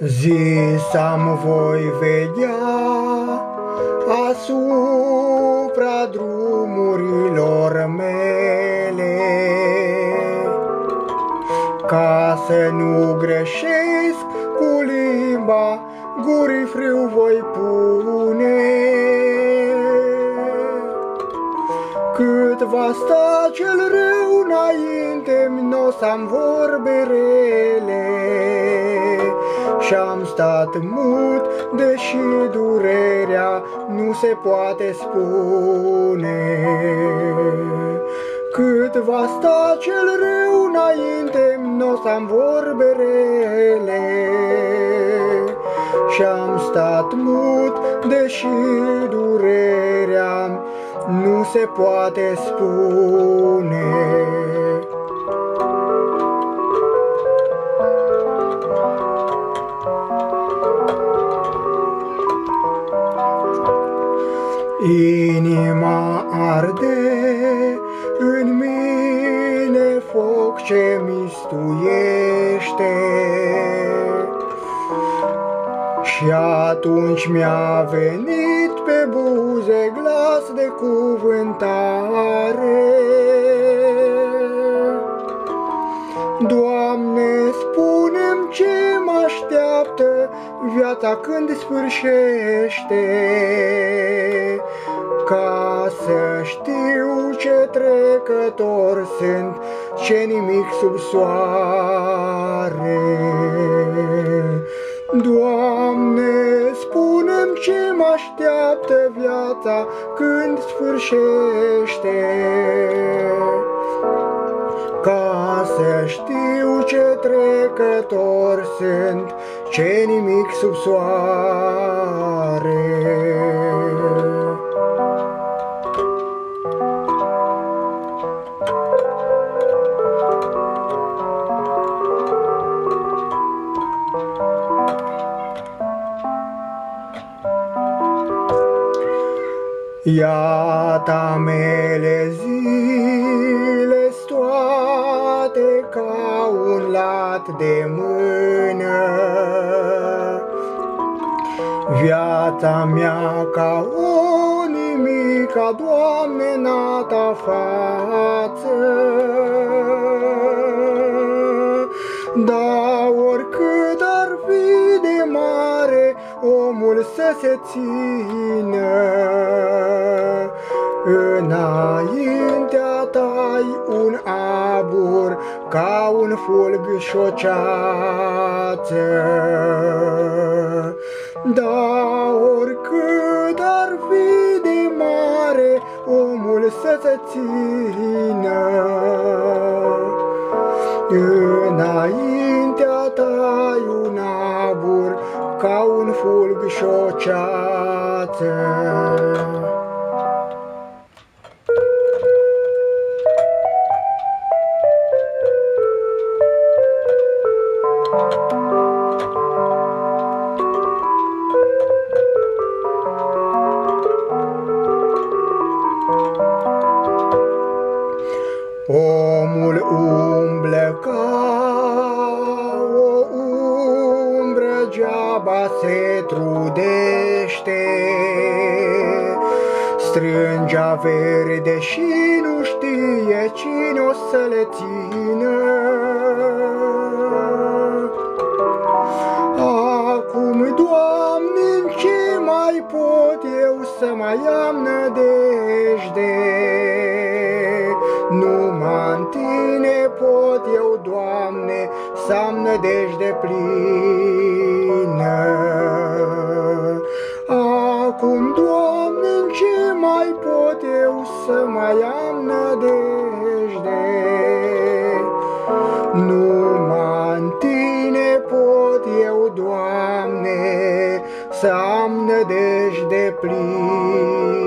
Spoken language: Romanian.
Zis am voi vedea asupra drumurilor mele, ca să nu greșesc cu limba, gurii frâu voi pune. Cât va sta cel rău înainte-mi, n-o să-am vorbe rele, și-am stat mut, deși durerea nu se poate spune. Cât va sta cel rău înainte-mi, n-o să-am vorbe rele, și-am stat mut, deși durerea nu se poate spune. Inima arde în mine, foc ce mistuiește, și atunci mi-a venit pe buze glas de cuvântare. Doamne, spune-mi ce mă așteaptă viața când sfârșește, ca să știu ce trecător sunt, ce nimic sub soare. Doamne, spune-mi ce mă așteaptă viața când sfârșește, ca să știu ce trecător sunt, ce nimic sub soare. Iată mele zile toate ca un lat de mână, viața mea ca o nimica, Doamne, n-a Ta față. Dar oricât ar fi de mare omul să se țină, înaintea Ta-i un abur ca un fulg și o ceață. Dar oricât ar fi de mare omul să se țină, înaintea Ta-i un abur ca un fulg și o ceață. Omul umblă ca o umbră, geaba se trudește, strânge verde și nu știe cine o să le țină. Acum, Doamne, în ce mai pot eu să mai am nădejde? Numai în Tine pot eu, Doamne, să am nădejde plină. Acum, Doamne, în ce mai pot eu să mai am nădejde? Numai în Tine pot eu, Doamne, să am nădejde plină.